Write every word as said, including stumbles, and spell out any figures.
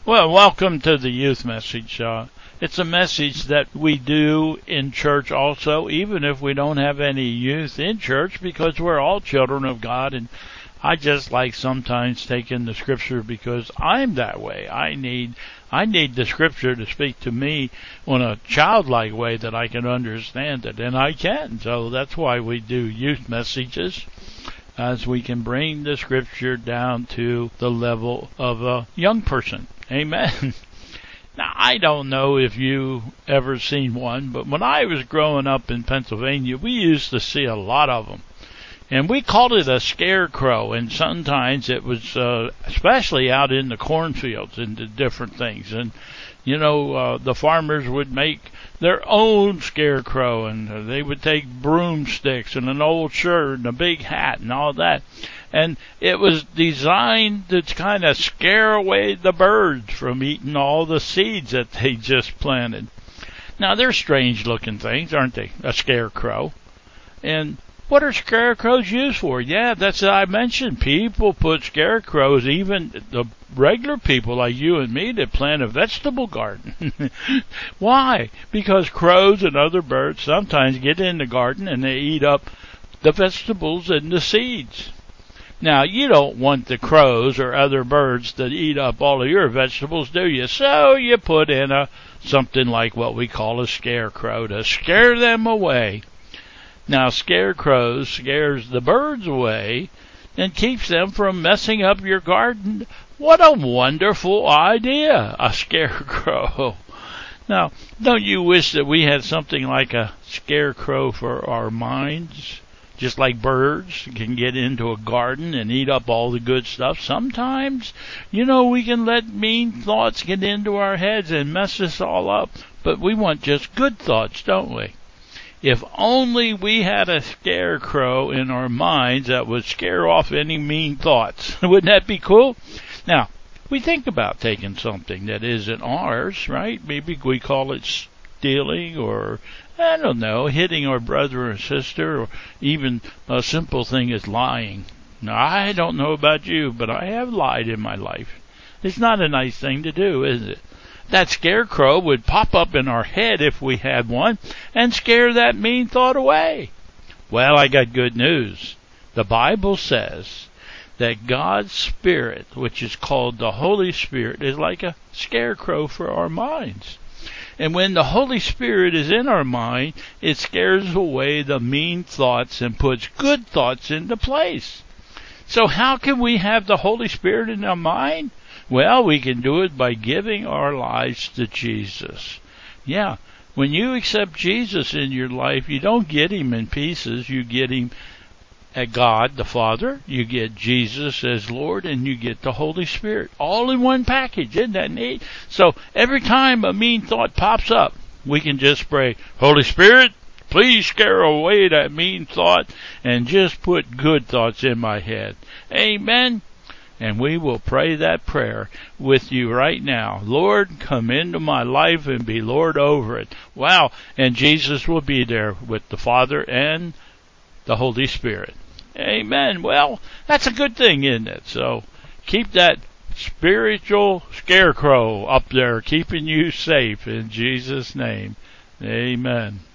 Well, welcome to the youth message. Uh, it's a message that we do in church also, even if we don't have any youth in church, because we're all children of God. And I just like sometimes taking the scripture because I'm that way. I need I need the scripture to speak to me in a childlike way that I can understand it, and I can. So that's why we do youth messages, as we can bring the scripture down to the level of a young person. Amen. Now, I don't know if you ever seen one, but when I was growing up in Pennsylvania, we used to see a lot of them. And we called it a scarecrow, and sometimes it was, uh, especially out in the cornfields and the different things. And, you know, uh, the farmers would make their own scarecrow, and uh, they would take broomsticks and an old shirt and a big hat and all that. And it was designed to kind of scare away the birds from eating all the seeds that they just planted. Now, they're strange-looking things, aren't they? A scarecrow. And what are scarecrows used for? Yeah, that's what I mentioned. People put scarecrows, even the regular people like you and me that plant a vegetable garden. Why? Because crows and other birds sometimes get in the garden and they eat up the vegetables and the seeds. Now, you don't want the crows or other birds to eat up all of your vegetables, do you? So you put in a something like what we call a scarecrow to scare them away. Now, scarecrows scares the birds away and keeps them from messing up your garden. What a wonderful idea, a scarecrow. Now, don't you wish that we had something like a scarecrow for our minds? Just like birds can get into a garden and eat up all the good stuff. Sometimes, you know, we can let mean thoughts get into our heads and mess us all up. But we want just good thoughts, don't we? If only we had a scarecrow in our minds that would scare off any mean thoughts. Wouldn't that be cool? Now, we think about taking something that isn't ours, right? Maybe we call it stealing, or I don't know, hitting our brother or sister, or even a simple thing as lying. Now, I don't know about you, but I have lied in my life. It's not a nice thing to do, is it? That scarecrow would pop up in our head if we had one and scare that mean thought away. Well, I got good news. The Bible says that God's Spirit, which is called the Holy Spirit, is like a scarecrow for our minds. And when the Holy Spirit is in our mind, it scares away the mean thoughts and puts good thoughts into place. So how can we have the Holy Spirit in our mind? Well, we can do it by giving our lives to Jesus. Yeah, when you accept Jesus in your life, you don't get him in pieces. You get him at God the Father, you get Jesus as Lord, and you get the Holy Spirit. All in one package. Isn't that neat? So every time a mean thought pops up, we can just pray, Holy Spirit, please scare away that mean thought and just put good thoughts in my head. Amen. And we will pray that prayer with you right now. Lord, come into my life and be Lord over it. Wow. And Jesus will be there with the Father and the Holy Spirit. Amen. Well, that's a good thing, isn't it? So keep that spiritual scarecrow up there, keeping you safe in Jesus' name. Amen.